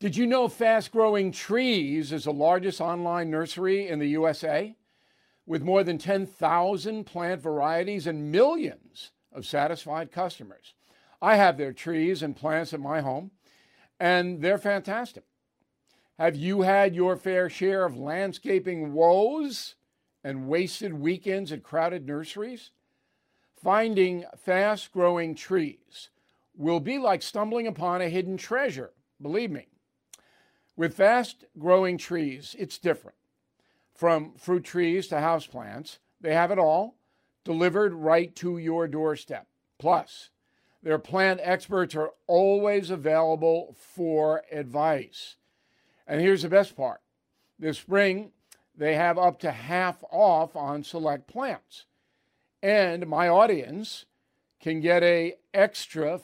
Did you know Fast Growing Trees is the largest online nursery in the USA? With more than 10,000 plant varieties and millions of satisfied customers. I have their trees and plants at my home, and they're fantastic. Have you had your fair share of landscaping woes and wasted weekends at crowded nurseries? Finding fast-growing trees will be like stumbling upon a hidden treasure, believe me. With fast-growing trees, it's different. From fruit trees to houseplants, they have it all delivered right to your doorstep. Plus, their plant experts are always available for advice. And here's the best part. This spring, they have up to half off on select plants. And my audience can get an extra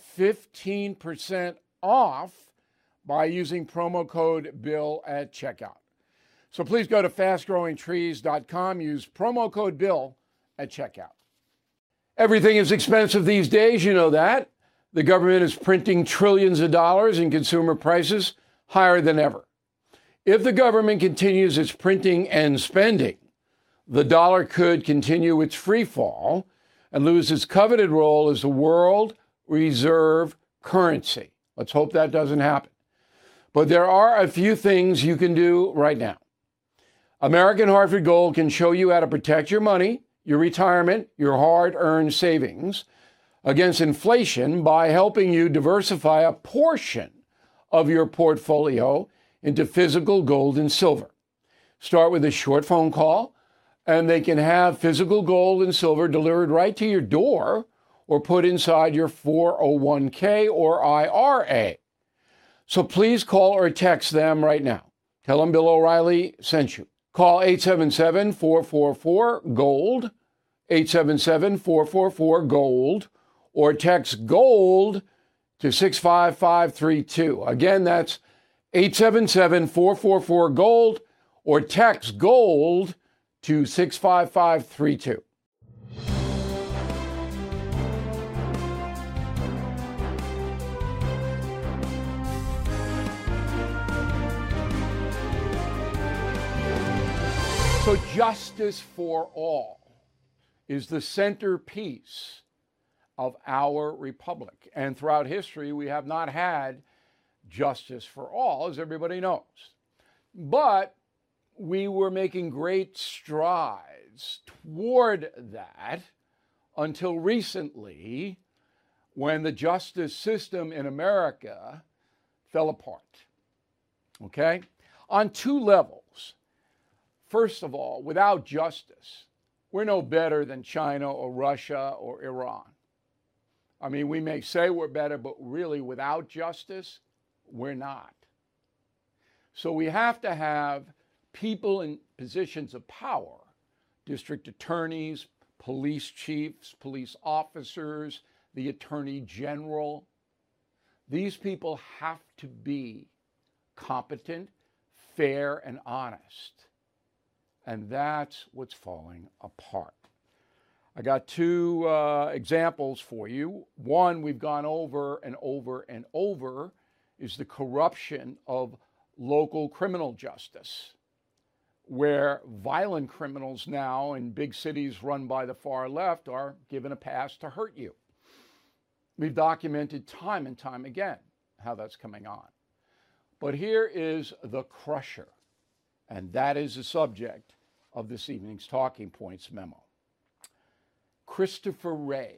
15% off by using promo code BILL at checkout. So please go to fastgrowingtrees.com, use promo code BILL at checkout. Everything is expensive these days, you know that. The government is printing trillions of dollars and consumer prices higher than ever. If the government continues its printing and spending, the dollar could continue its free fall and lose its coveted role as the world reserve currency. Let's hope that doesn't happen. But there are a few things you can do right now. American Hartford Gold can show you how to protect your money, your retirement, your hard-earned savings against inflation by helping you diversify a portion of your portfolio into physical gold and silver. Start with a short phone call, and they can have physical gold and silver delivered right to your door or put inside your 401k or IRA. So please call or text them right now. Tell them Bill O'Reilly sent you. Call 877-444-GOLD, 877-444-GOLD, or text GOLD to 65532. Again, that's 877-444-GOLD, or text GOLD to 65532. So justice for all is the centerpiece of our republic. And throughout history, we have not had justice for all, as everybody knows. But we were making great strides toward that until recently, when the justice system in America fell apart. Okay? On two levels. First of all, without justice, we're no better than China or Russia or Iran. I mean, we may say we're better, but really without justice, we're not. So we have to have people in positions of power, district attorneys, police chiefs, police officers, the attorney general. These people have to be competent, fair, and honest. And that's what's falling apart. I got two examples for you. One we've gone over and over and over is the corruption of local criminal justice, where violent criminals now in big cities run by the far left are given a pass to hurt you. We've documented time and time again how that's coming on. But here is the crusher, and that is the subject of this evening's Talking Points memo. Christopher Wray,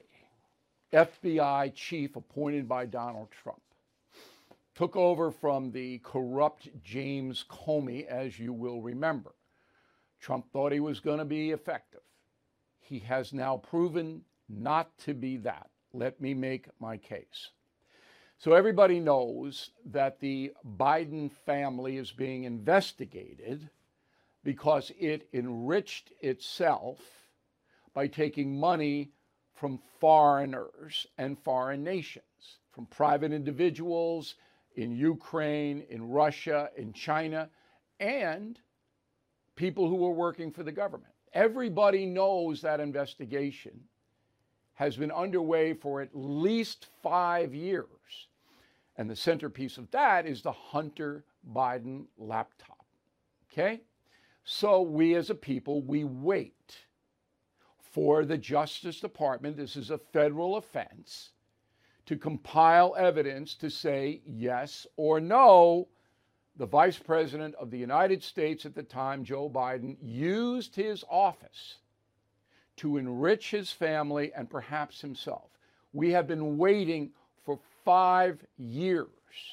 FBI chief appointed by Donald Trump, took over from the corrupt James Comey, as you will remember. Trump thought he was going to be effective. He has now proven not to be that. Let me make my case. So everybody knows that the Biden family is being investigated because it enriched itself by taking money from foreigners and foreign nations, from private individuals in Ukraine, in Russia, in China, and people who were working for the government. Everybody knows that investigation has been underway for at least 5 years. And the centerpiece of that is the Hunter Biden laptop. Okay? So we as a people, we wait for the Justice Department, this is a federal offense, to compile evidence to say yes or no, the Vice President of the United States at the time, Joe Biden, used his office to enrich his family and perhaps himself. We have been waiting for 5 years.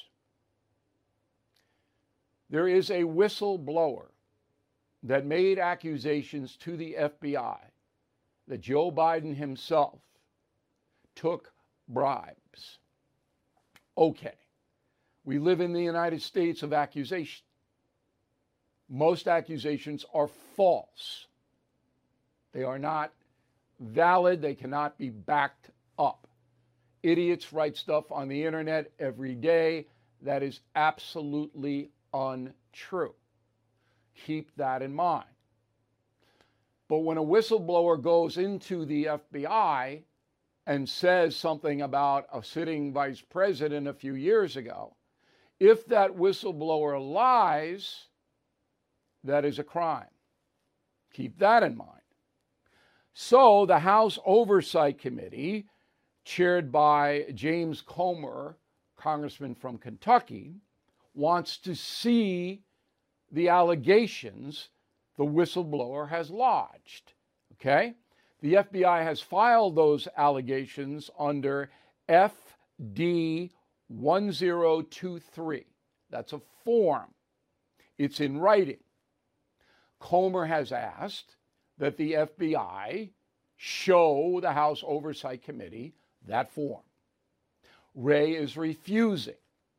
There is a whistleblower that made accusations to the FBI that Joe Biden himself took bribes. Okay, we live in the United States of accusation. Most accusations are false. They are not valid. They cannot be backed up. Idiots write stuff on the internet every day that is absolutely untrue. Keep that in mind. But when a whistleblower goes into the FBI and says something about a sitting vice president a few years ago, if that whistleblower lies, that is a crime. Keep that in mind. So the House Oversight Committee, chaired by James Comer, congressman from Kentucky, wants to see the allegations the whistleblower has lodged. Okay? The FBI has filed those allegations under FD 1023. That's a form. It's in writing. Comer has asked that the FBI show the House Oversight Committee that form. Wray is refusing.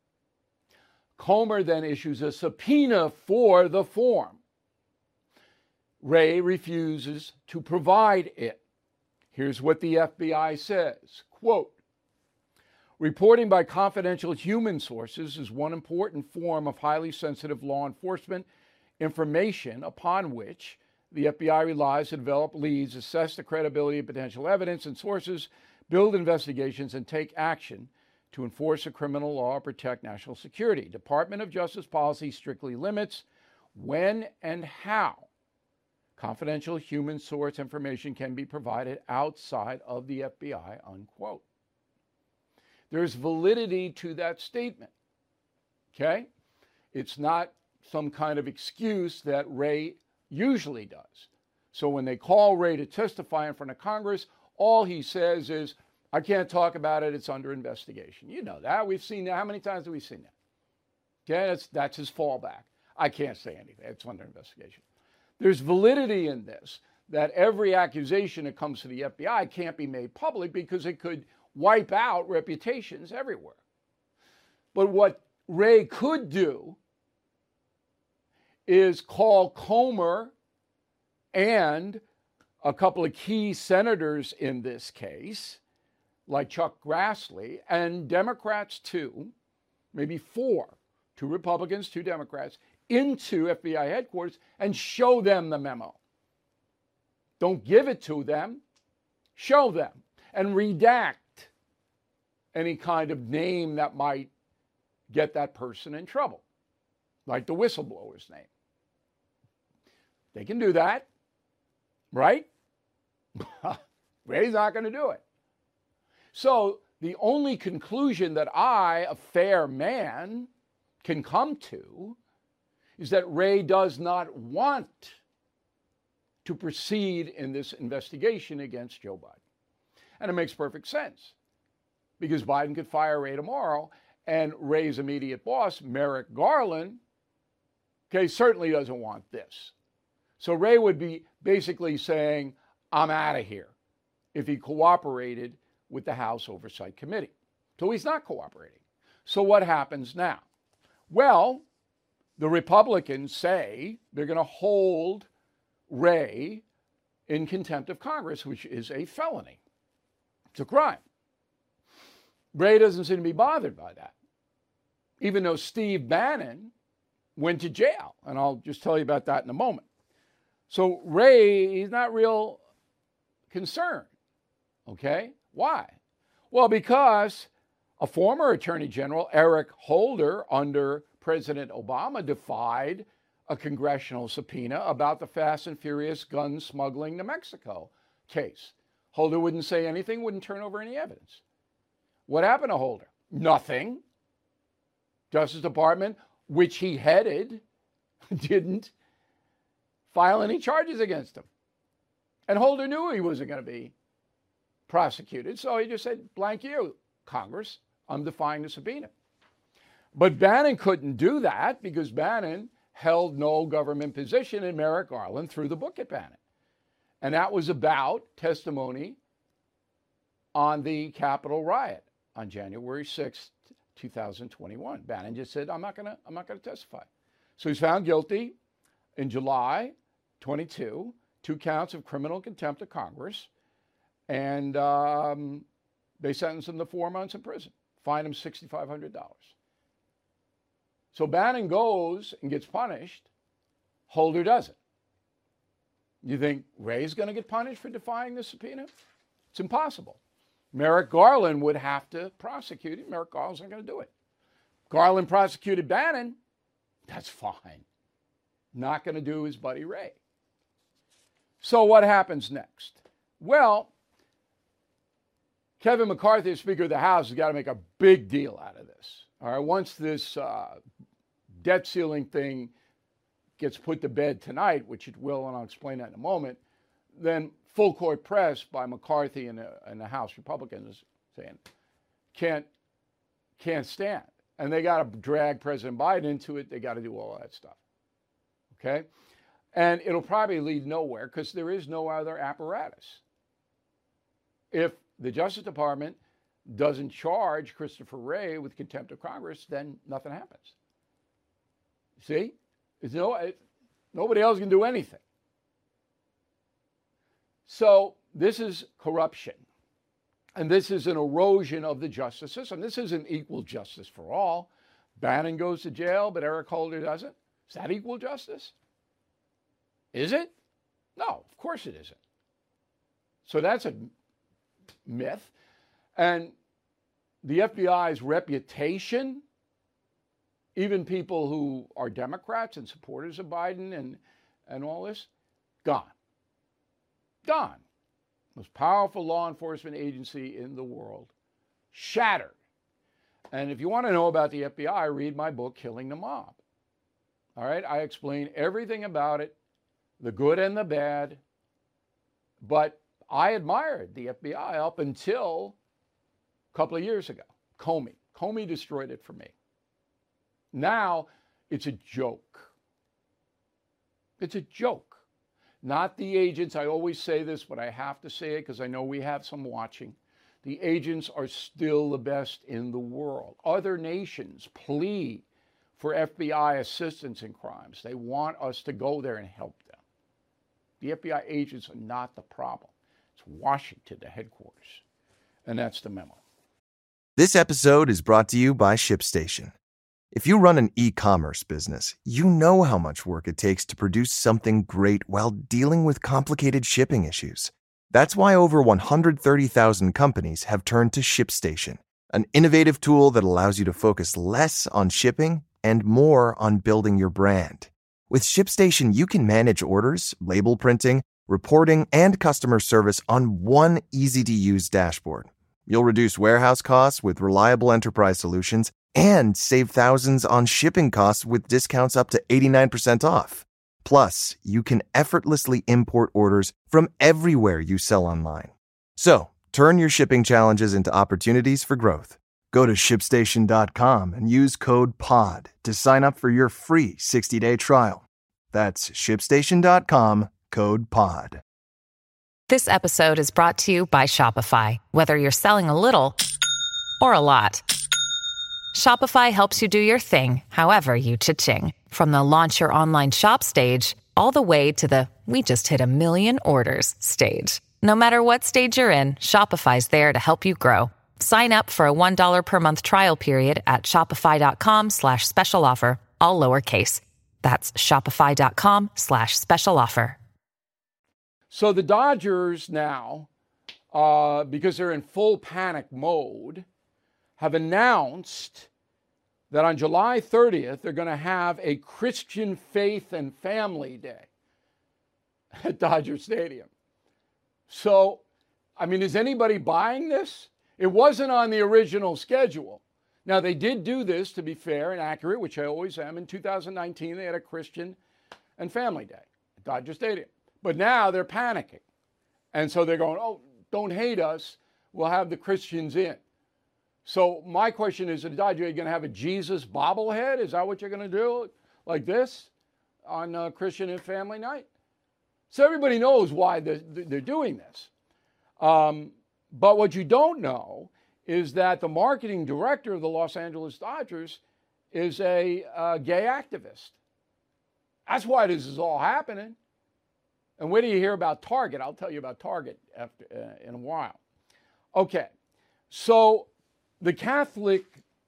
Comer then issues a subpoena for the form. Wray refuses to provide it. Here's what the FBI says, quote, reporting by confidential human sources is one important form of highly sensitive law enforcement information upon which the FBI relies to develop leads, assess the credibility of potential evidence and sources, build investigations, and take action to enforce a criminal law or protect national security. Department of Justice policy strictly limits when and how confidential human source information can be provided outside of the FBI, unquote. There's validity to that statement, okay? It's not some kind of excuse that Wray usually does. So when they call Wray to testify in front of Congress, all he says is, I can't talk about it, it's under investigation. You know that, we've seen that. How many times have we seen that? Okay, that's his fallback. I can't say anything, it's under investigation. There's validity in this, that every accusation that comes to the FBI can't be made public because it could wipe out reputations everywhere. But what Wray could do is call Comer and a couple of key senators in this case, like Chuck Grassley, and Democrats too, maybe 4, 2 Republicans, 2 Democrats, into FBI headquarters and show them the memo. Don't give it to them, show them, and redact any kind of name that might get that person in trouble, like the whistleblower's name. They can do that, right? Ray's not going to do it. So the only conclusion that I, a fair man, can come to is that Wray does not want to proceed in this investigation against Joe Biden. And it makes perfect sense because Biden could fire Wray tomorrow, and Wray's immediate boss, Merrick Garland, okay, certainly doesn't want this. So Wray would be basically saying, I'm out of here if he cooperated with the House Oversight Committee. So he's not cooperating. So what happens now? Well, the Republicans say they're going to hold Wray in contempt of Congress, which is a felony. It's a crime. Wray doesn't seem to be bothered by that, even though Steve Bannon went to jail. And I'll just tell you about that in a moment. So Wray, he's not real concerned. Okay? Why? Well, because A former Attorney General, Eric Holder, under President Obama, defied a congressional subpoena about the Fast and Furious gun smuggling to Mexico case. Holder wouldn't say anything, wouldn't turn over any evidence. What happened to Holder? Nothing. Justice Department, which he headed, didn't file any charges against him. And Holder knew he wasn't going to be prosecuted, so he just said, blank you, Congress, I'm defying the subpoena. But Bannon couldn't do that because Bannon held no government position, and Merrick Garland threw the book at Bannon. And that was about testimony on the Capitol riot on January 6th, 2021. Bannon just said, I'm not going to testify. So he's found guilty in July 22, 2 counts of criminal contempt of Congress, and they sentenced him to 4 months in prison, fined him $6,500. So Bannon goes and gets punished. Holder doesn't. You think Wray's going to get punished for defying the subpoena? It's impossible. Merrick Garland would have to prosecute him. Merrick Garland's not going to do it. Garland prosecuted Bannon. That's fine. Not going to do his buddy Wray. So what happens next? Well, Kevin McCarthy, Speaker of the House, has got to make a big deal out of this. All right, once this debt ceiling thing gets put to bed tonight, which it will, and I'll explain that in a moment, then full court press by McCarthy and the House Republicans saying can't stand. And they got to drag President Biden into it. They got to do all of that stuff. Okay? And it'll probably lead nowhere because there is no other apparatus. If the Justice Department doesn't charge Christopher Wray with contempt of Congress, then nothing happens. See? Nobody else can do anything. So this is corruption. And this is an erosion of the justice system. This isn't equal justice for all. Bannon goes to jail, but Eric Holder doesn't. Is that equal justice? Is it? No, of course it isn't. So that's a myth. And the FBI's reputation, even people who are Democrats and supporters of Biden and all this, gone. Gone. Most powerful law enforcement agency in the world, shattered. And if you want to know about the FBI, read my book, Killing the Mob. All right, I explain everything about it, the good and the bad. But I admired the FBI up until a couple of years ago. Comey. Comey destroyed it for me. Now it's a joke. It's a joke. Not the agents. I always say this, but I have to say it because I know we have some watching. The agents are still the best in the world. Other nations plead for FBI assistance in crimes. They want us to go there and help them. The FBI agents are not the problem. It's Washington, the headquarters. And that's the memo. This episode is brought to you by ShipStation. If you run an e-commerce business, you know how much work it takes to produce something great while dealing with complicated shipping issues. That's why over 130,000 companies have turned to ShipStation, an innovative tool that allows you to focus less on shipping and more on building your brand. With ShipStation, you can manage orders, label printing, reporting, and customer service on one easy-to-use dashboard. You'll reduce warehouse costs with reliable enterprise solutions and save thousands on shipping costs with discounts up to 89% off. Plus, you can effortlessly import orders from everywhere you sell online. So, turn your shipping challenges into opportunities for growth. Go to ShipStation.com and use code POD to sign up for your free 60-day trial. That's ShipStation.com, code POD. This episode is brought to you by Shopify. Whether you're selling a little or a lot, Shopify helps you do your thing, however you cha-ching. From the launch your online shop stage, all the way to the we just hit 1 million orders stage. No matter what stage you're in, Shopify's there to help you grow. Sign up for a $1 per month trial period at shopify.com/special offer, all lowercase. That's shopify.com/special offer. So the Dodgers now, because they're in full panic mode, have announced that on July 30th, they're going to have a Christian Faith and Family Day at Dodger Stadium. So, I mean, is anybody buying this? It wasn't on the original schedule. Now, they did do this, to be fair and accurate, which I always am. In 2019, they had a Christian and Family Day at Dodger Stadium. But now they're panicking. And so they're going, oh, don't hate us. We'll have the Christians in. So my question is, at Dodger, are you going to have a Jesus bobblehead? Is that what you're going to do, like this, on Christian and Family Night? So everybody knows why they're doing this. But what you don't know is that the marketing director of the Los Angeles Dodgers is a gay activist. That's why this is all happening. And where do you hear about Target? I'll tell you about Target after, in a while. Okay, so the Catholic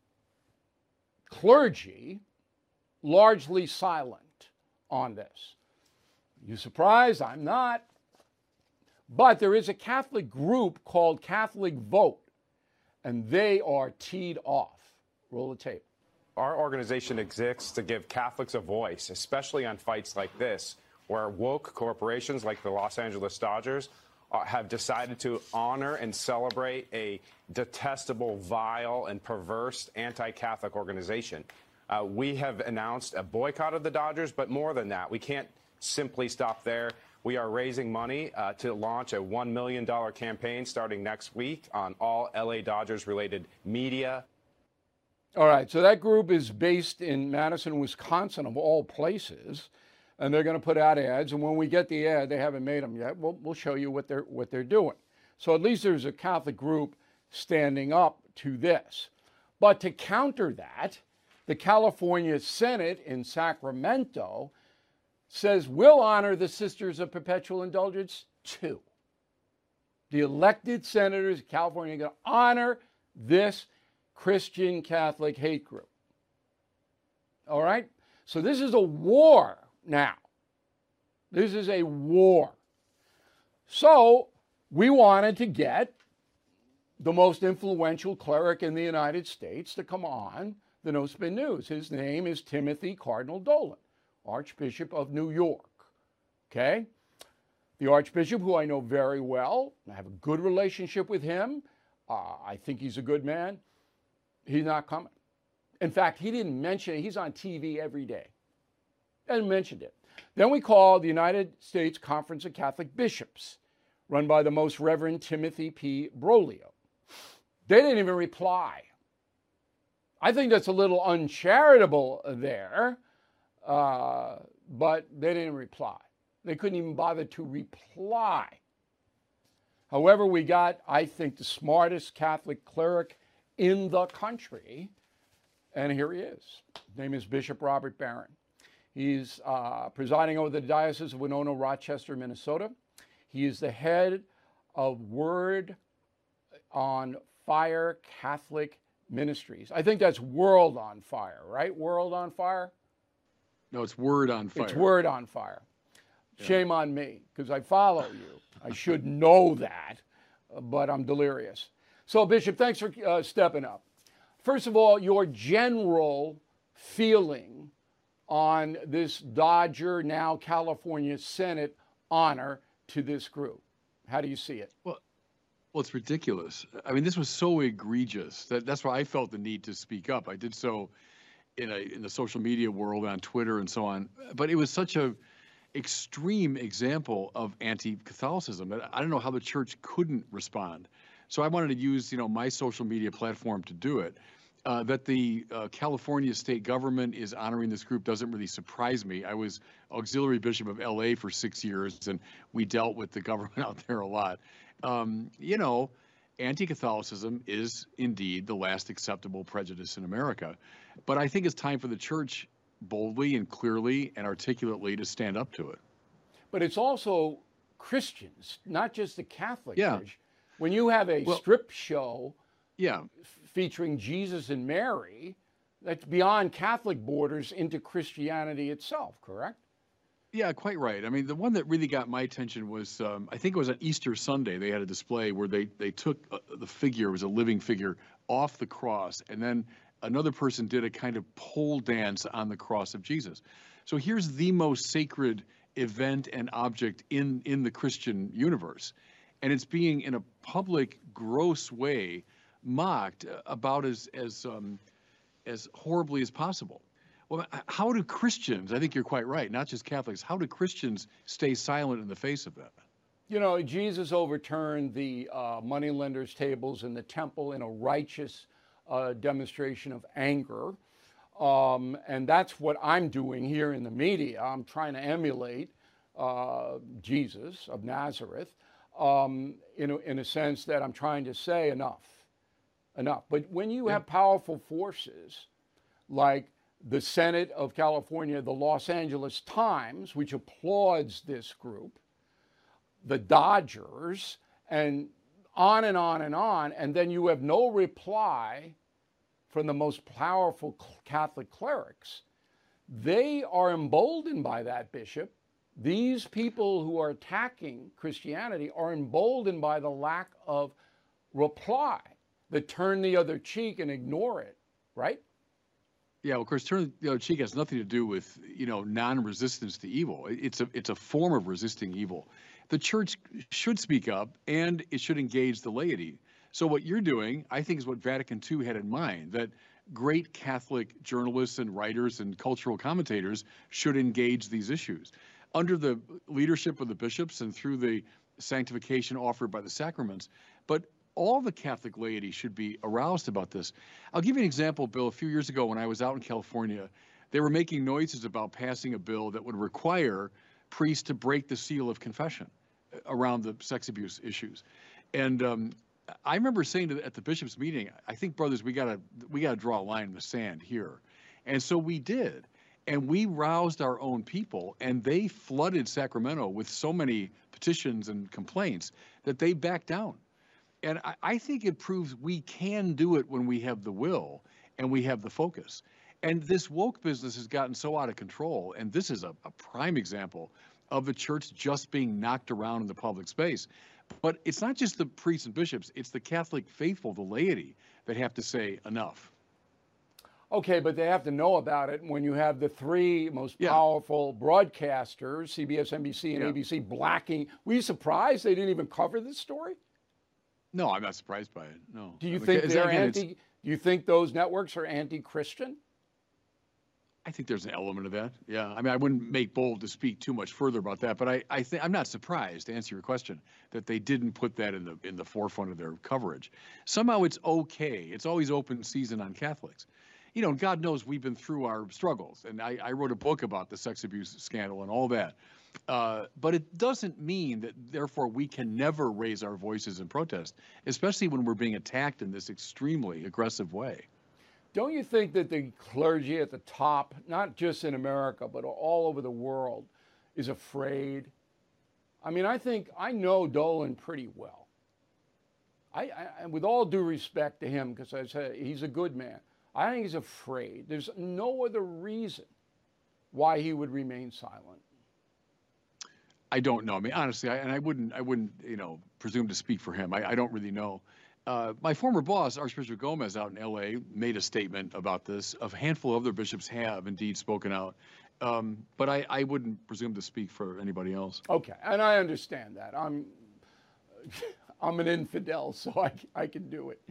clergy largely silent on this. You surprised? I'm not. But there is a Catholic group called Catholic Vote, and they are teed off. Roll the tape. Our organization exists to give Catholics a voice, especially on fights like this, where woke corporations like the Los Angeles Dodgers have decided to honor and celebrate a detestable, vile, and perverse anti-Catholic organization. We have announced a boycott of the Dodgers, but more than that, we can't simply stop there. We are raising money to launch a $1 million campaign starting next week on all LA Dodgers-related media. All right, so that group is based in Madison, Wisconsin, of all places, and they're going to put out ads. And when we get the ad, they haven't made them yet. We'll show you what they're doing. So at least there's a Catholic group standing up to this. But to counter that, the California Senate in Sacramento says we'll honor the Sisters of Perpetual Indulgence too. The elected senators of California are going to honor this Christian Catholic hate group. All right? So this is a war now. This is a war. So we wanted to get the most influential cleric in the United States to come on the No Spin News. His name is Timothy Cardinal Dolan, Archbishop of New York. Okay? The Archbishop, who I know very well, I have a good relationship with him. I think he's a good man. He's not coming. In fact, he didn't mention it. He's on TV every day. And mentioned it. Then we called the United States Conference of Catholic Bishops, run by the Most Reverend Timothy P. Broglio. They didn't even reply. I think that's a little uncharitable there, but they didn't reply. They couldn't even bother to reply. However, we got, I think, the smartest Catholic cleric in the country, and here he is. His name is Bishop Robert Barron. He's presiding over the Diocese of Winona, Rochester, Minnesota. He is the head of Word on Fire Catholic Ministries. I think that's World on Fire, right? World on Fire? No, it's Word on Fire. It's Word on Fire. Yeah. Shame on me, because I follow you. I should know that, but I'm delirious. So, Bishop, thanks for stepping up. First of all, your general feeling on this Dodger, now California Senate honor to this group. How do you see it? Well, it's ridiculous. I mean, this was so egregious that's why I felt the need to speak up. I did so in the social media world, on Twitter and so on. But it was such a extreme example of anti-Catholicism that I don't know how the church couldn't respond. So I wanted to use, my social media platform to do it. That the California state government is honoring this group doesn't really surprise me. I was auxiliary bishop of LA for 6 years, and we dealt with the government out there a lot. Anti-Catholicism is indeed the last acceptable prejudice in America. But I think it's time for the church boldly and clearly and articulately to stand up to it. But it's also Christians, not just the Catholic Church. When you have a strip show featuring Jesus and Mary, that's beyond Catholic borders into Christianity itself, correct? Yeah, quite right. I mean, the one that really got my attention was, I think it was on Easter Sunday, they had a display where they took the figure, it was a living figure, off the cross, and then another person did a kind of pole dance on the cross of Jesus. So here's the most sacred event and object in the Christian universe, and it's being in a public, gross way mocked about as horribly as possible. Well, how do Christians, I think you're quite right, not just Catholics, how do Christians stay silent in the face of that? You know, Jesus overturned the moneylenders' tables in the temple in a righteous demonstration of anger. And that's what I'm doing here in the media. I'm trying to emulate Jesus of Nazareth in a sense that I'm trying to say enough. But when you have powerful forces like the Senate of California, the Los Angeles Times, which applauds this group, the Dodgers, and on and on and on, and then you have no reply from the most powerful Catholic clerics, they are emboldened by that, Bishop. These people who are attacking Christianity are emboldened by the lack of reply, that turn the other cheek and ignore it, right? Yeah, well, of course, turn the other cheek has nothing to do with, non-resistance to evil. It's a form of resisting evil. The church should speak up, and it should engage the laity. So what you're doing, I think, is what Vatican II had in mind, that great Catholic journalists and writers and cultural commentators should engage these issues. Under the leadership of the bishops and through the sanctification offered by the sacraments, but all the Catholic laity should be aroused about this. I'll give you an example, Bill. A few years ago when I was out in California, they were making noises about passing a bill that would require priests to break the seal of confession around the sex abuse issues. And I remember saying at the bishop's meeting, I think, brothers, we gotta draw a line in the sand here. And so we did. And we roused our own people, and they flooded Sacramento with so many petitions and complaints that they backed down. And I think it proves we can do it when we have the will and we have the focus. And this woke business has gotten so out of control, and this is a prime example of the church just being knocked around in the public space. But it's not just the priests and bishops, it's the Catholic faithful, the laity, that have to say enough. Okay, but they have to know about it when you have the three most powerful broadcasters, CBS, NBC, and ABC, blacking. Were you surprised they didn't even cover this story? No, I'm not surprised by it. No. Do you think they're anti? Do you think those networks are anti-Christian? I think there's an element of that. Yeah. I mean, I wouldn't make bold to speak too much further about that, but I think I'm not surprised, to answer your question, that they didn't put that in the forefront of their coverage. Somehow it's okay. It's always open season on Catholics. God knows we've been through our struggles, and I wrote a book about the sex abuse scandal and all that. But it doesn't mean that, therefore, we can never raise our voices in protest, especially when we're being attacked in this extremely aggressive way. Don't you think that the clergy at the top, not just in America, but all over the world, is afraid? I mean, I know Dolan pretty well. I with all due respect to him, because I said he's a good man, I think he's afraid. There's no other reason why he would remain silent. I don't know. I mean, honestly, I wouldn't, presume to speak for him. I don't really know. My former boss, Archbishop Gomez, out in L.A., made a statement about this. A handful of other bishops have indeed spoken out. But I wouldn't presume to speak for anybody else. Okay, and I understand that. I'm an infidel, so I can do it.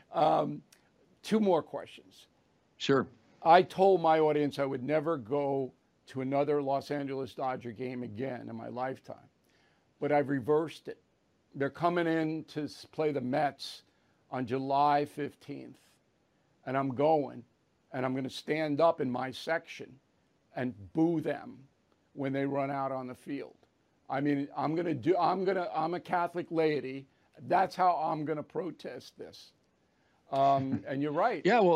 Two more questions. Sure. I told my audience I would never go to another Los Angeles Dodger game again in my lifetime. But I've reversed it. They're coming in to play the Mets on July 15th. And I'm going. And I'm going to stand up in my section and boo them when they run out on the field. I mean, I'm a Catholic laity. That's how I'm going to protest this. And you're right. Yeah, well,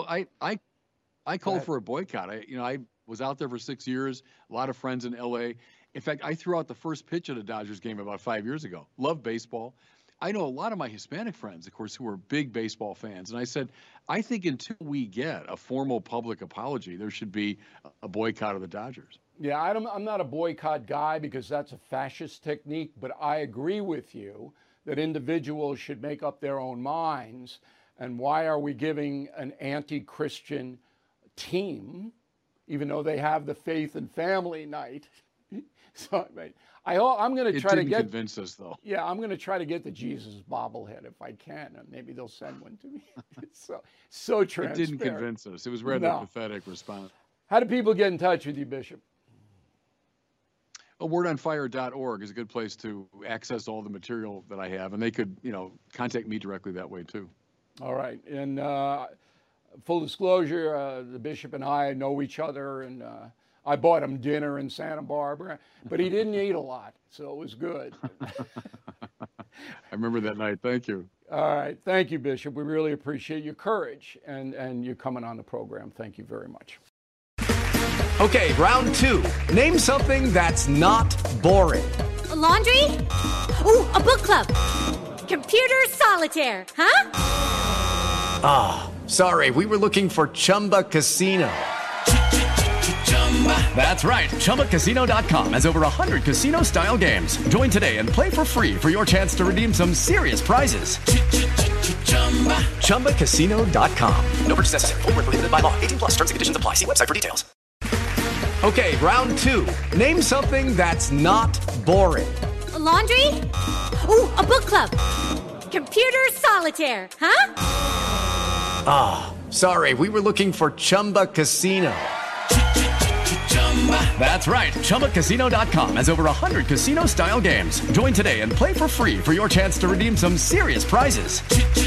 I called for a boycott. I was out there for 6 years, a lot of friends in LA. In fact, I threw out the first pitch at a Dodgers game about 5 years ago. Love baseball. I know a lot of my Hispanic friends, of course, who are big baseball fans. And I said, I think until we get a formal public apology, there should be a boycott of the Dodgers. Yeah, I'm not a boycott guy because that's a fascist technique, but I agree with you that individuals should make up their own minds. And why are we giving an anti-Christian team, even though they have the faith and family night? So I'm going to try to get. Convince us, though. Yeah, I'm going to try to get the Jesus bobblehead if I can, and maybe they'll send one to me. It's so transparent. It didn't convince us. It was rather a pathetic response. How do people get in touch with you, Bishop? Wordonfire.org is a good place to access all the material that I have, and they could, contact me directly that way too. All right, and full disclosure, the bishop and I know each other, and I bought him dinner in Santa Barbara, but he didn't eat a lot, so it was good. I remember that night. Thank you. All right, thank you, Bishop. We really appreciate your courage and you coming on the program. Thank you very much. Okay, round two. Name something that's not boring. A laundry? Ooh, a book club. Computer solitaire, huh? Ah, sorry, we were looking for Chumba Casino. That's right, ChumbaCasino.com has over 100 casino-style games. Join today and play for free for your chance to redeem some serious prizes. ChumbaCasino.com. No purchase necessary. Void where prohibited by law. 18+. Terms and conditions apply. See website for details. Okay, round two. Name something that's not boring. A laundry? Ooh, a book club. Computer solitaire, huh? Ah, sorry, we were looking for Chumba Casino. That's right, ChumbaCasino.com has over 100 casino-style games. Join today and play for free for your chance to redeem some serious prizes.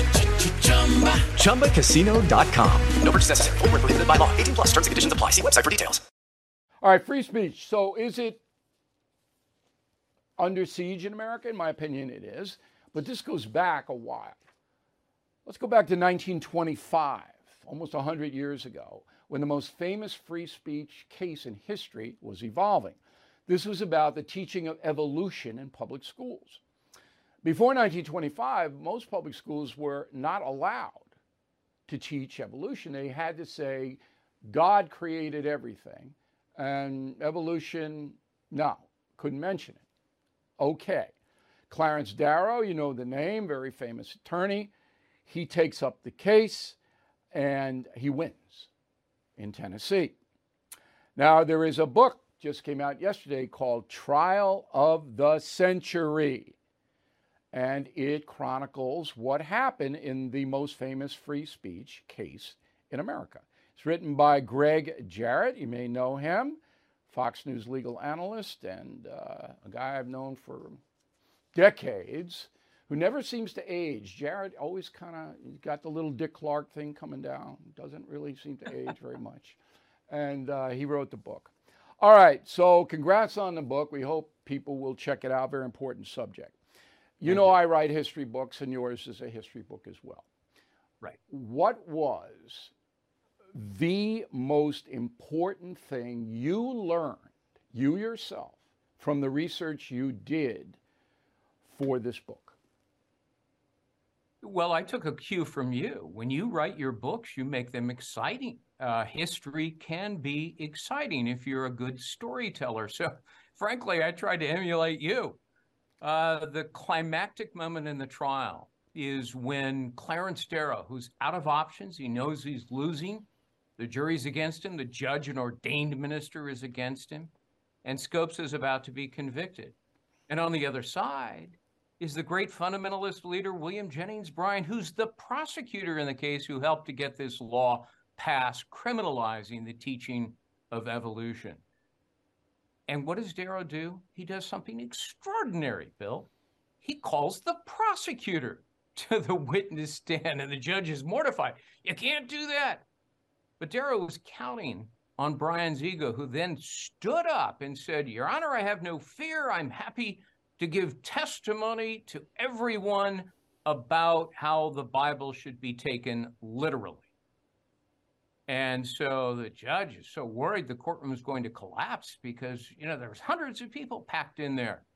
ChumbaCasino.com. No purchase necessary. Void where prohibited by law. 18+. Terms and conditions apply. See website for details. All right, free speech. So is it under siege in America? In my opinion, it is. But this goes back a while. Let's go back to 1925, almost 100 years ago, when the most famous free speech case in history was evolving. This was about the teaching of evolution in public schools. Before 1925, most public schools were not allowed to teach evolution. They had to say, God created everything. And evolution, no, couldn't mention it. Okay. Clarence Darrow, you know the name, very famous attorney. He takes up the case and he wins in Tennessee. Now, there is a book just came out yesterday called Trial of the Century. And it chronicles what happened in the most famous free speech case in America. It's written by Greg Jarrett. You may know him, Fox News legal analyst and a guy I've known for decades who never seems to age. Jarrett always kind of got the little Dick Clark thing coming down. Doesn't really seem to age very much. And he wrote the book. All right, so congrats on the book. We hope people will check it out. Very important subject. You know I write history books, and yours is a history book as well. Right. What was the most important thing you learned, you yourself, from the research you did for this book? Well, I took a cue from you. When you write your books, you make them exciting. History can be exciting if you're a good storyteller. So, frankly, I tried to emulate you. The climactic moment in the trial is when Clarence Darrow, who's out of options, he knows he's losing, the jury's against him, the judge, an ordained minister, is against him, and Scopes is about to be convicted. And on the other side is the great fundamentalist leader, William Jennings Bryan, who's the prosecutor in the case, who helped to get this law passed, criminalizing the teaching of evolution. And what does Darrow do? He does something extraordinary, Bill. He calls the prosecutor to the witness stand, and the judge is mortified. You can't do that. But Darrow was counting on Bryan's ego, who then stood up and said, Your Honor, I have no fear. I'm happy to give testimony to everyone about how the Bible should be taken literally. And so the judge is so worried the courtroom is going to collapse because, there was hundreds of people packed in there.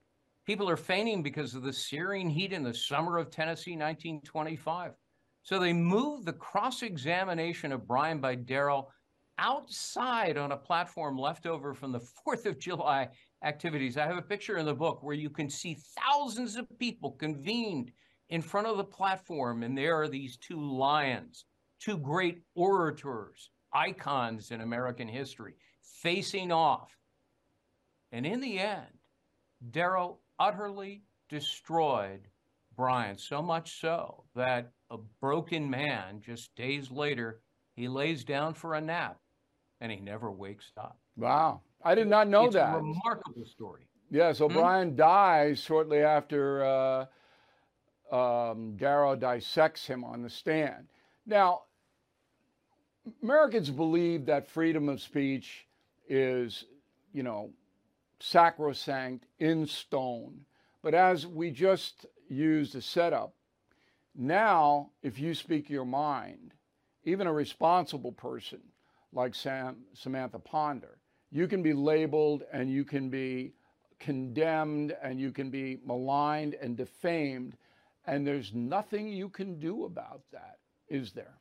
People are fainting because of the searing heat in the summer of Tennessee, 1925. So they moved the cross-examination of Bryan by Darrell outside on a platform left over from the 4th of July activities. I have a picture in the book where you can see thousands of people convened in front of the platform, and there are these two lions, two great orators, icons in American history, facing off. And in the end, Darrell utterly destroyed Bryan, so much so that a broken man, just days later, he lays down for a nap and he never wakes up. Wow. I did not know that. It's a remarkable story. Yeah, so Bryan dies shortly after Darrow dissects him on the stand. Now, Americans believe that freedom of speech is, sacrosanct, in stone. But as we just used a setup, now if you speak your mind, even a responsible person like Samantha Ponder, you can be labeled and you can be condemned and you can be maligned and defamed, and there's nothing you can do about that, is there?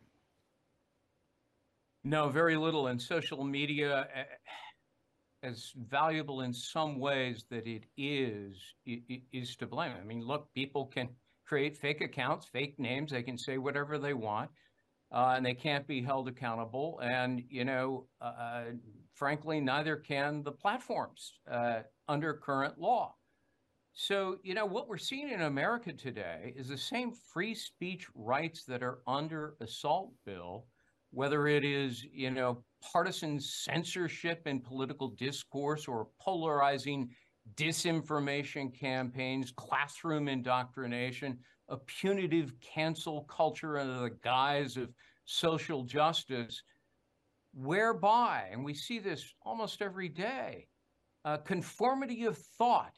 No, very little. And social media, as valuable in some ways that it is to blame. I mean, look, people can create fake accounts, fake names. They can say whatever they want, and they can't be held accountable. And, frankly, neither can the platforms under current law. So, what we're seeing in America today is the same free speech rights that are under assault, Bill, whether it is, partisan censorship in political discourse or polarizing disinformation campaigns, classroom indoctrination, a punitive cancel culture under the guise of social justice, whereby, and we see this almost every day, conformity of thought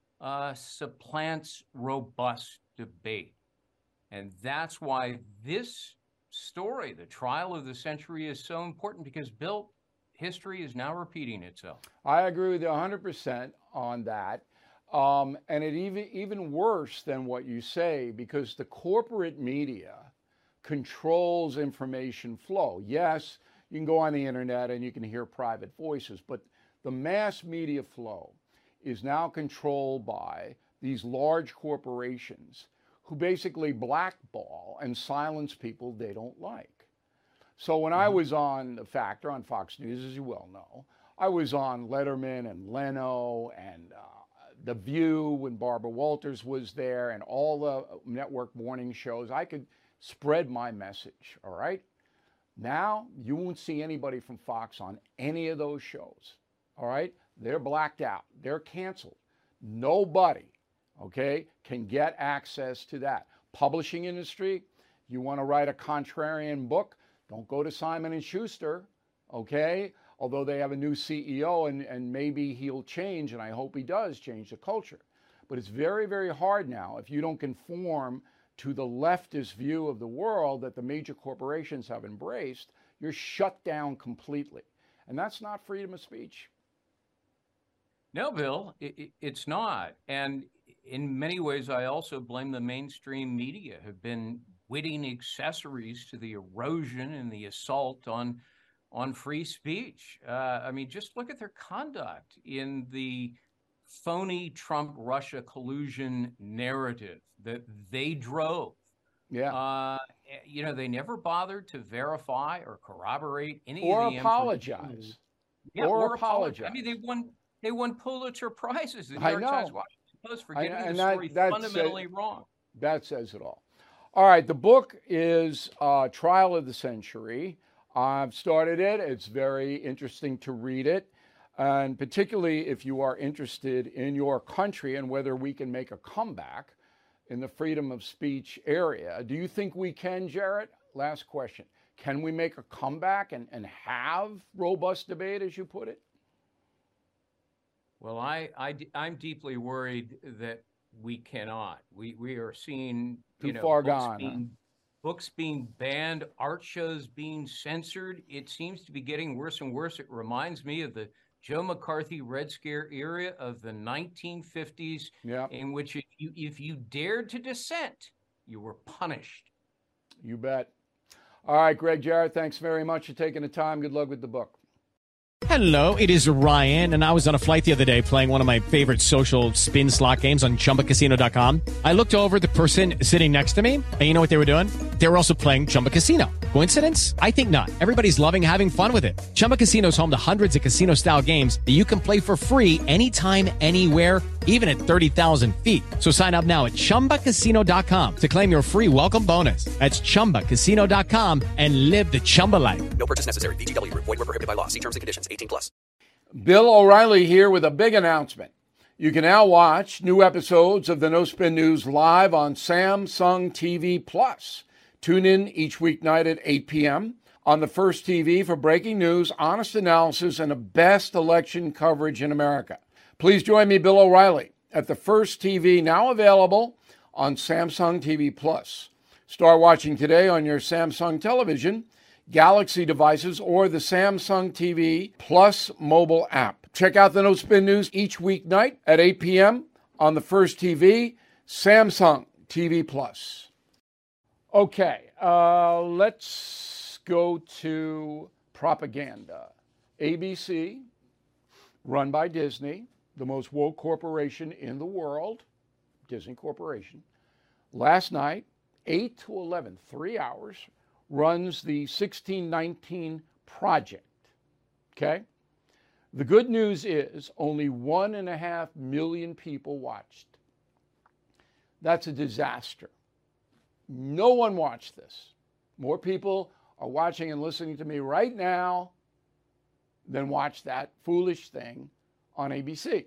supplants robust debate. And that's why this story, the trial of the century, is so important, because, Bill, history is now repeating itself. I agree with you 100% on that. And it even worse than what you say, because the corporate media controls information flow. Yes, you can go on the internet and you can hear private voices, but the mass media flow is now controlled by these large corporations who basically blackball and silence people they don't like. So when I was on The Factor on Fox News, as you well know, I was on Letterman and Leno and The View when Barbara Walters was there, and all the network morning shows. I could spread my message, all right? Now, you won't see anybody from Fox on any of those shows, all right? They're blacked out. They're canceled. Nobody, okay, can get access to that. Publishing industry, you want to write a contrarian book, don't go to Simon & Schuster, okay? Although they have a new CEO and maybe he'll change, and I hope he does change the culture. But it's very, very hard now if you don't conform to the leftist view of the world that the major corporations have embraced, you're shut down completely. And that's not freedom of speech. No, Bill, it's not. And in many ways, I also blame the mainstream media, have been witting accessories to the erosion and the assault on free speech. I mean, just look at their conduct in the phony Trump-Russia collusion narrative that they drove. Yeah. They never bothered to verify or corroborate any or of the apologize. Yeah, or apologize. I mean, they won Pulitzer Prizes. The New I York know. Times Washington Post for getting the story fundamentally wrong. That says it all. All right, the book is Trial of the Century. I've started it. It's very interesting to read it, and particularly if you are interested in your country and whether we can make a comeback in the freedom of speech area. Do you think we can, Jarrett? Last question. Can we make a comeback and have robust debate, as you put it? Well, I'm deeply worried that we cannot. We are seeing far gone. Books being banned, art shows being censored. It seems to be getting worse and worse. It reminds me of the Joe McCarthy Red Scare era of the 1950s, in which if you dared to dissent, you were punished. You bet. All right, Greg Jarrett, thanks very much for taking the time. Good luck with the book. Hello, it is Ryan, and I was on a flight the other day playing one of my favorite social spin slot games on ChumbaCasino.com. I looked over at the person sitting next to me, and you know what they were doing? They were also playing Chumba Casino. Coincidence? I think not. Everybody's loving having fun with it. Chumba Casino is home to hundreds of casino-style games that you can play for free anytime, anywhere, even at 30,000 feet. So sign up now at ChumbaCasino.com to claim your free welcome bonus. That's ChumbaCasino.com and live the Chumba life. No purchase necessary. VGW. Void where prohibited by law. See terms and conditions. 18+. Bill O'Reilly here with a big announcement. You can now watch new episodes of the No Spin News live on Samsung TV Plus. Tune in each weeknight at 8 p.m. on the First TV for breaking news, honest analysis, and the best election coverage in America. Please join me, Bill O'Reilly, at the First TV, now available on Samsung TV Plus. Start watching today on your Samsung television, Galaxy devices, or the Samsung TV Plus mobile app. Check out the No Spin News each weeknight at 8 p.m. on the First TV, Samsung TV Plus. Okay, let's go to propaganda. ABC, run by Disney, the most woke corporation in the world, Disney Corporation, last night, 8 to 11, 3 hours, runs the 1619 Project, okay? The good news is only 1.5 million people watched. That's a disaster. No one watched this. More people are watching and listening to me right now than watch that foolish thing on ABC.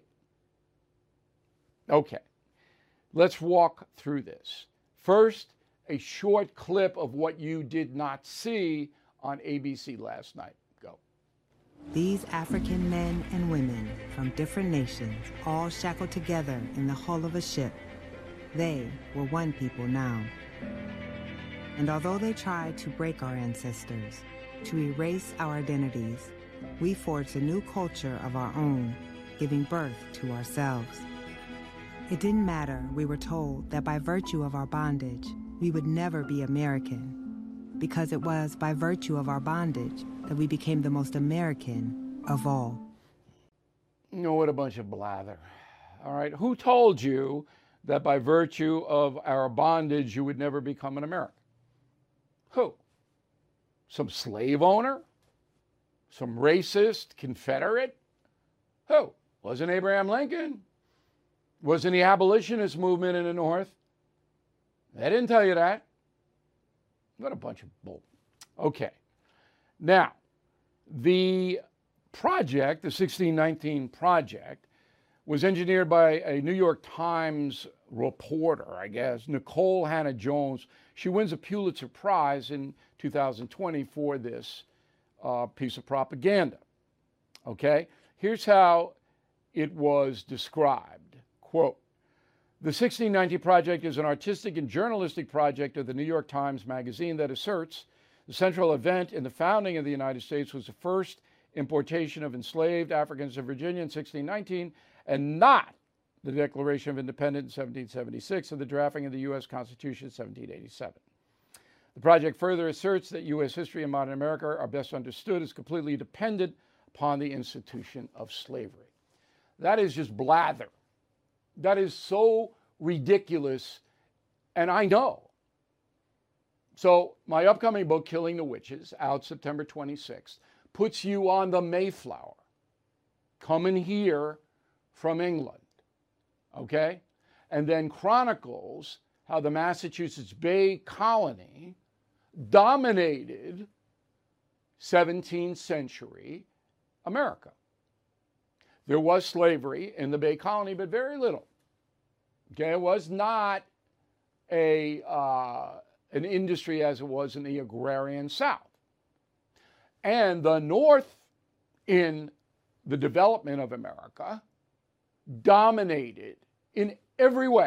Okay, let's walk through this. First, a short clip of what you did not see on ABC last night. Go. These African men and women from different nations, all shackled together in the hull of a ship, they were one people now. And although they tried to break our ancestors, to erase our identities, we forged a new culture of our own, giving birth to ourselves. It didn't matter, we were told, that by virtue of our bondage, we would never be American, because it was by virtue of our bondage that we became the most American of all. No, what a bunch of blather. All right, who told you that by virtue of our bondage you would never become an American? Who? Some slave owner? Some racist Confederate? Who? Wasn't Abraham Lincoln? Wasn't the abolitionist movement in the North? They didn't tell you that. What a bunch of bull. Okay. Now, the project, the 1619 Project, was engineered by a New York Times reporter, I guess, Nicole Hannah-Jones. She wins a Pulitzer Prize in 2020 for this piece of propaganda. Okay? Here's how it was described. Quote, the 1619 Project is an artistic and journalistic project of the New York Times Magazine that asserts the central event in the founding of the United States was the first importation of enslaved Africans to Virginia in 1619 and not the Declaration of Independence in 1776 and the drafting of the U.S. Constitution in 1787. The project further asserts that U.S. history and modern America are best understood as completely dependent upon the institution of slavery. That is just blather. That is so ridiculous, and I know. So my upcoming book, Killing the Witches, out September 26th, puts you on the Mayflower, coming here from England, okay? And then chronicles how the Massachusetts Bay Colony dominated 17th century America. There was slavery in the Bay Colony, but very little. Okay, it was not an industry as it was in the agrarian South. And the North, in the development of America, dominated in every way.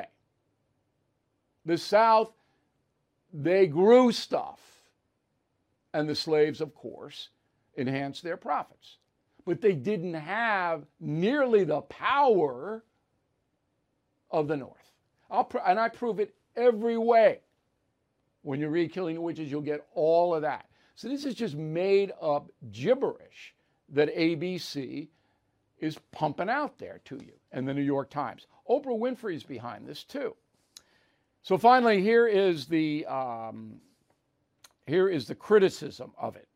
The South, they grew stuff, and the slaves, of course, enhanced their profits. but they didn't have nearly the power of the North. And I prove it every way. When you read Killing the Witches, you'll get all of that. So this is just made up gibberish that ABC is pumping out there to you, and the New York Times. Oprah Winfrey's behind this too. So finally, here is the criticism of it.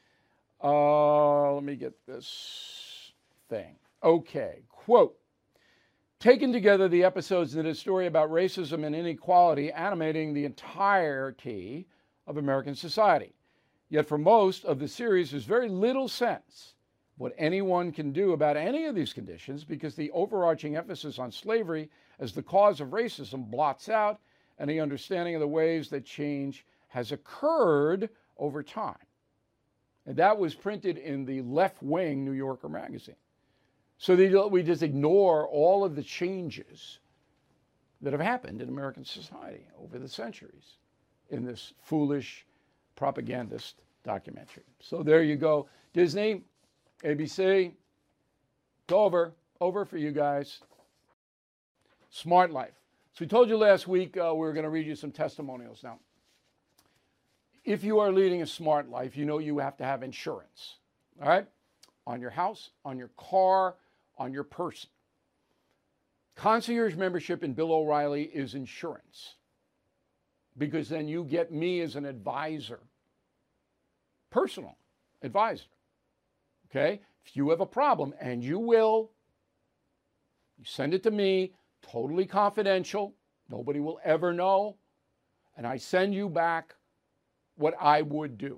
Let me get this thing. Okay, quote. Taken together, the episodes did a story about racism and inequality animating the entirety of American society. Yet for most of the series, there's very little sense what anyone can do about any of these conditions because the overarching emphasis on slavery as the cause of racism blots out any understanding of the ways that change has occurred over time. And that was printed in the left-wing New Yorker magazine. So we just ignore all of the changes that have happened in American society over the centuries in this foolish propagandist documentary. So there you go. Disney, ABC, it's over for you guys. Smart Life. So we told you last week we were going to read you some testimonials. Now, if you are leading a smart life, you know you have to have insurance, all right? On your house, on your car, on your person. Concierge membership in Bill O'Reilly is insurance because then you get me as an advisor, personal advisor, okay? If you have a problem, and you will, you send it to me, totally confidential, nobody will ever know, and I send you back what I would do.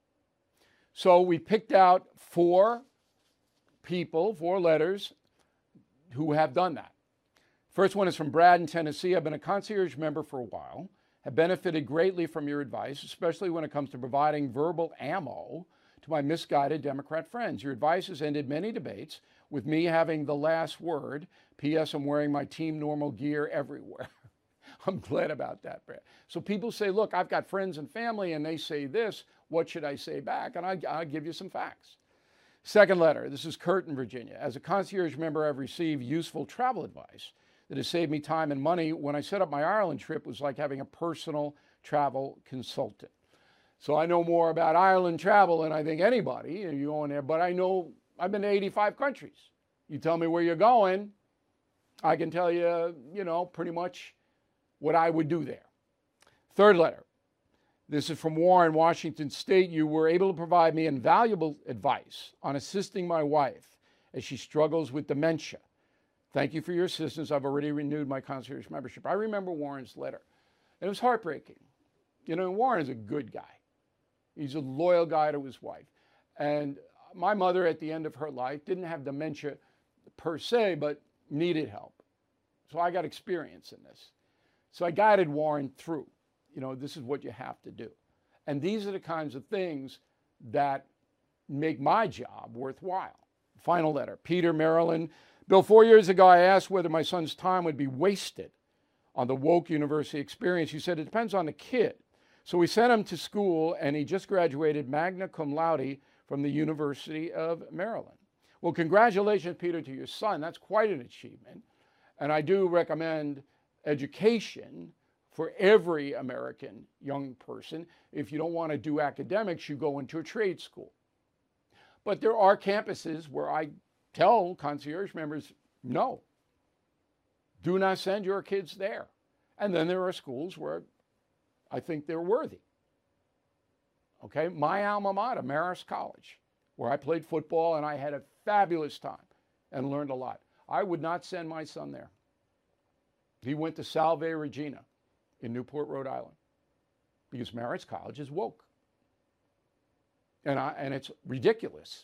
So we picked out 4 people, 4 letters, who have done that. First one is from Brad in Tennessee. I've been a concierge member for a while, have benefited greatly from your advice, especially when it comes to providing verbal ammo to my misguided Democrat friends. Your advice has ended many debates, with me having the last word. P.S. I'm wearing my Team Normal gear everywhere. I'm glad about that, Brad. So people say, look, I've got friends and family, and they say this. What should I say back? And I'll give you some facts. Second letter. This is Kurt in Virginia. As a concierge member, I've received useful travel advice that has saved me time and money. When I set up my Ireland trip, it was like having a personal travel consultant. So I know more about Ireland travel than I think anybody. You go in there, but I know I've been to 85 countries. You tell me where you're going, I can tell you, pretty much what I would do there. Third letter. This is from Warren, Washington State. You were able to provide me invaluable advice on assisting my wife as she struggles with dementia. Thank you for your assistance. I've already renewed my concierge membership. I remember Warren's letter, and it was heartbreaking. Warren is a good guy. He's a loyal guy to his wife. And my mother, at the end of her life, didn't have dementia per se, but needed help. So I got experience in this. So I guided Warren through. This is what you have to do. And these are the kinds of things that make my job worthwhile. Final letter. Peter, Maryland. Bill, 4 years ago, I asked whether my son's time would be wasted on the woke university experience. You said it depends on the kid. So we sent him to school, and he just graduated magna cum laude from the University of Maryland. Well, congratulations, Peter, to your son. That's quite an achievement. And I do recommend education for every American young person. If you don't want to do academics, you go into a trade school. But there are campuses where I tell concierge members, no, do not send your kids there. And then there are schools where I think they're worthy. Okay, my alma mater, Marist College, where I played football and I had a fabulous time and learned a lot. I would not send my son there. He went to Salve Regina in Newport, Rhode Island, because Marist College is woke. And it's ridiculous.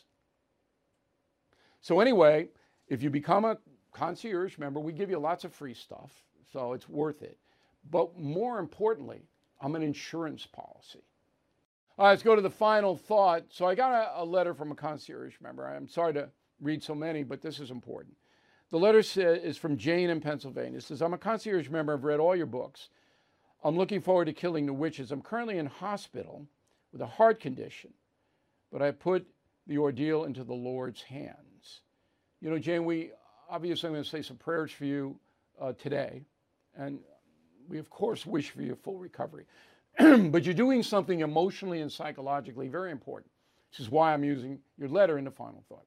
So anyway, if you become a concierge member, we give you lots of free stuff, so it's worth it. But more importantly, I'm an insurance policy. All right, let's go to the final thought. So I got a letter from a concierge member. I'm sorry to read so many, but this is important. The letter is from Jane in Pennsylvania. It says, I'm a concierge member. I've read all your books. I'm looking forward to Killing the Witches. I'm currently in hospital with a heart condition, but I put the ordeal into the Lord's hands. You know, Jane, I'm going to say some prayers for you today, and we, of course, wish for your full recovery. But you're doing something emotionally and psychologically very important. This is why I'm using your letter in the final thought.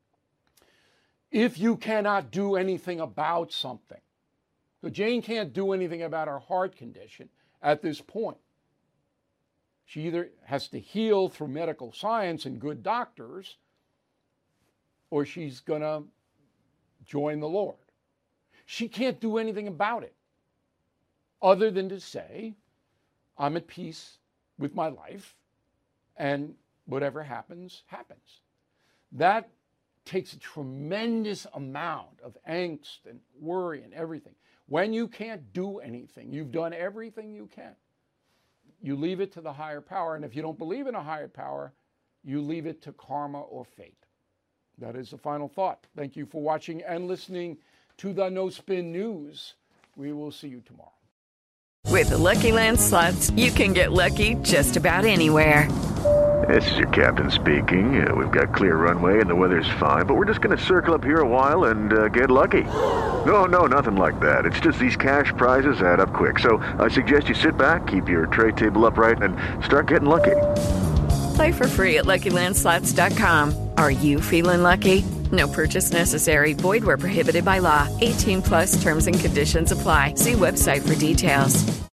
If you cannot do anything about something, so Jane can't do anything about her heart condition at this point. She either has to heal through medical science and good doctors, or she's going to join the Lord. She can't do anything about it other than to say, I'm at peace with my life, and whatever happens, happens. That takes a tremendous amount of angst and worry and everything. When you can't do anything, you've done everything you can. You leave it to the higher power, and if you don't believe in a higher power, you leave it to karma or fate. That is the final thought. Thank you for watching and listening to the No Spin News. We will see you tomorrow. With the Lucky Land Slots, you can get lucky just about anywhere. This is your captain speaking. We've got clear runway and the weather's fine, but we're just going to circle up here a while and get lucky. No, nothing like that. It's just these cash prizes add up quick. So I suggest you sit back, keep your tray table upright, and start getting lucky. Play for free at LuckyLandSlots.com. Are you feeling lucky? No purchase necessary. Void where prohibited by law. 18+ terms and conditions apply. See website for details.